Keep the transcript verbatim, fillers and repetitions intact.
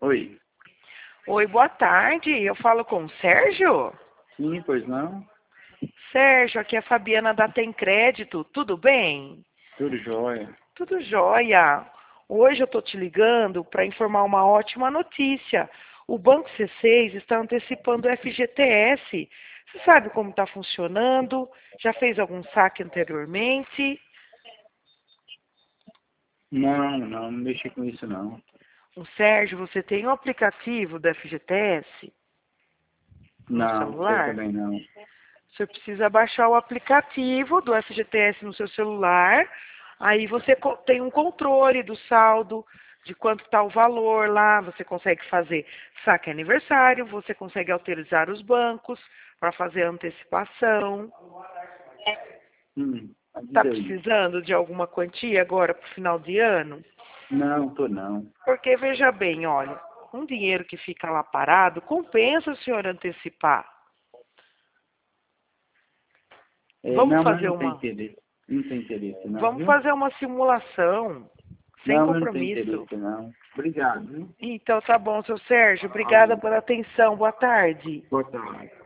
Oi. Oi, boa tarde. Eu falo com o Sérgio? Sim, pois não? Sérgio, aqui é a Fabiana da Tem Crédito. Tudo bem? Tudo jóia. Tudo jóia. Hoje eu estou te ligando para informar uma ótima notícia. O Banco C seis está antecipando o F G T S. Você sabe como está funcionando? Já fez algum saque anteriormente? Não, não, não mexi com isso não. O Sérgio, você tem o aplicativo do F G T S no Não, eu celular? também não. Você precisa baixar o aplicativo do F G T S no seu celular. Aí você co- tem um controle do saldo, de quanto está o valor lá. Você consegue fazer saque aniversário, você consegue autorizar os bancos para fazer antecipação. Hum, Está diz aí. precisando de alguma quantia agora para o final de ano? Não, tô não. Porque veja bem, olha, um dinheiro que fica lá parado, compensa o senhor antecipar. É, Vamos não, mas fazer não tem uma, interesse. Não tem interesse não, vamos viu? fazer uma simulação sem Não, mas não tem compromisso. interesse não. Obrigado, viu? Então tá bom, seu Sérgio. Obrigada pela atenção. Boa tarde. Boa tarde.